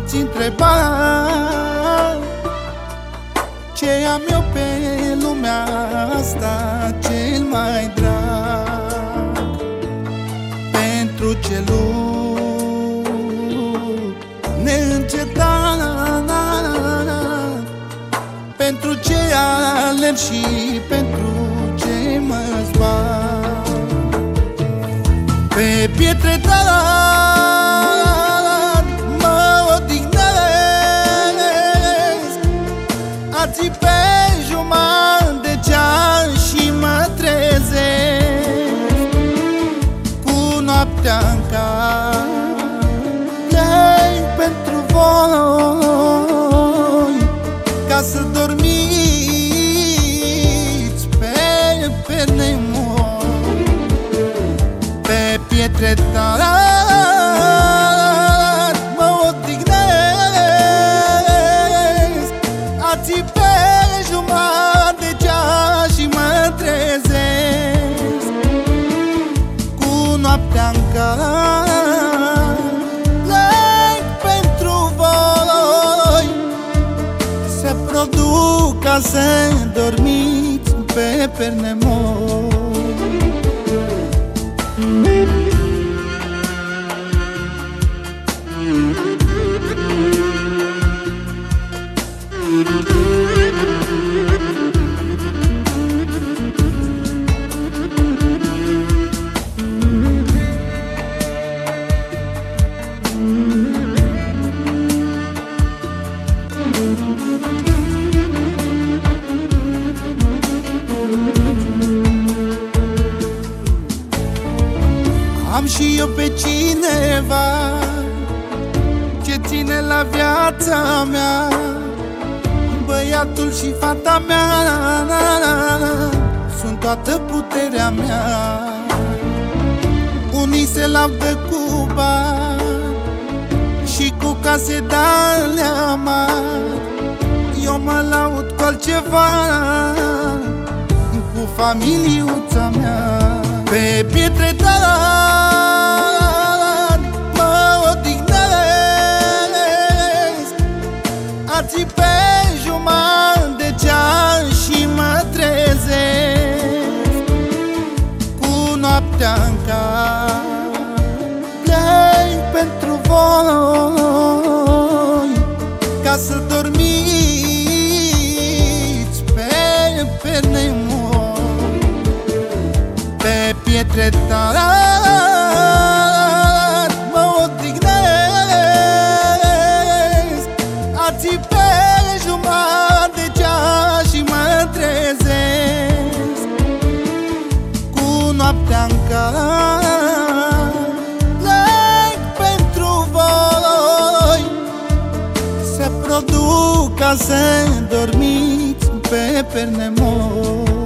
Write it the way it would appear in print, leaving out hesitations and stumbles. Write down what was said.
poți întreba ce am eu pe lumea asta cel mai drag. Pentru ce neîncetat, pentru ce alerg și pentru ce mă zbat. Pe pietre mă odihnesc, azi pe jumătate de ceas și mă trezesc cu noaptea-n cap. Plec pentru voi ca să dormiți pe perne moi. Pe pietre mă odihnesc, azi pe jumătate de ceas și mă trezesc cu noaptea-n cap. Plec pentru voi, se produc ca să dormiți pe perne moi. Am și eu pe cineva ce ține la viața mea, băiatul și fata mea sunt toată puterea mea. Unii se laudă cu bani și cu case de-alea mari, eu mă laud cu altceva, cu familiuța mea. Pe pietre mă odihnesc, azi pe jumătate de ceas și mă trezesc cu noaptea-n cap. Plec pentru voi ca să dormiți pe perne moi. Pe pietre mă odihnesc, azi pe jumătate de ceas și mă trezesc cu noaptea-n cap. Plec pentru voi, se produc ca să dormiți pe perne moi.